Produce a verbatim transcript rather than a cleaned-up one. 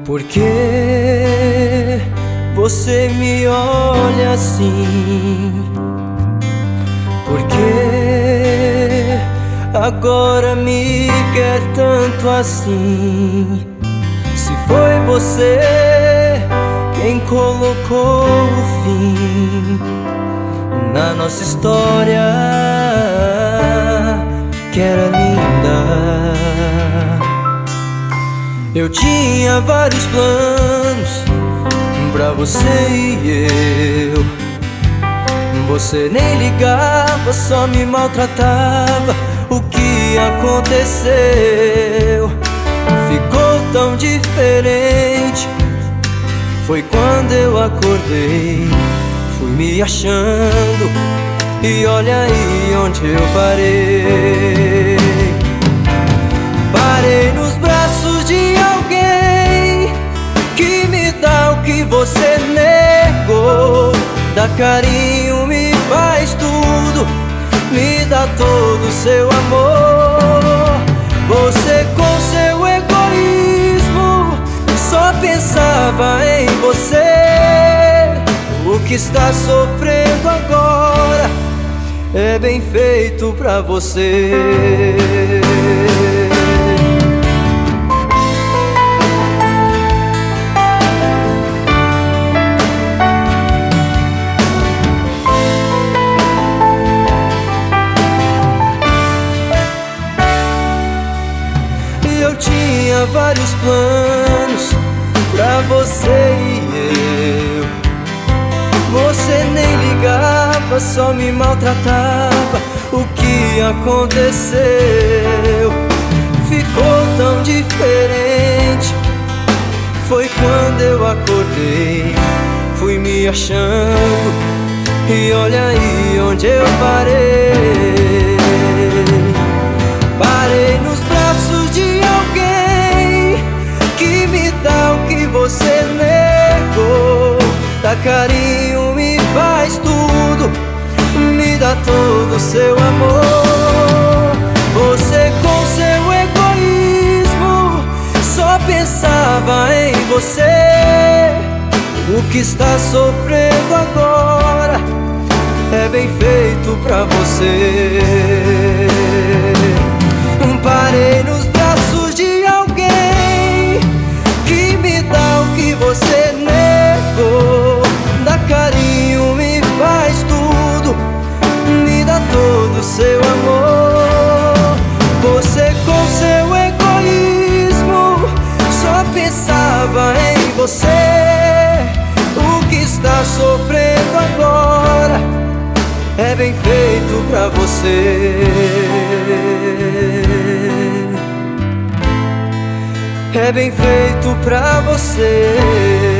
Por que você me olha assim? Por que agora me quer tanto assim? Se foi você quem colocou o fim na nossa história, que era linda. Eu tinha vários planos pra você e eu. Você nem ligava, só me maltratava. O que aconteceu? Ficou tão diferente. Foi quando eu acordei, fui me achando, e olha aí onde eu parei. Parei nos braços de alguém que me dá o que você negou. Dá carinho, me faz tudo, me dá todo o seu amor. Você com seu egoísmo só pensava em você. O que está sofrendo agora é bem feito pra você. Eu tinha vários planos pra você e eu. Você nem ligava, só me maltratava. O que aconteceu? Ficou tão diferente. Foi quando eu acordei, fui me achando, e olha aí onde eu parei. Parei nos braços de alguém que me dá o que você negou. Dá carinho, me faz tudo, me dá todo o seu amor. Você com seu egoísmo só pensava em você. O que está sofrendo agora é bem feito pra você. Parei nos braços de alguém que me dá o que você negou. Dá carinho, me faz tudo, me dá todo o seu amor. Você com seu egoísmo só pensava em você. O que está sofrendo agora é bem feito pra você. É bem feito pra você.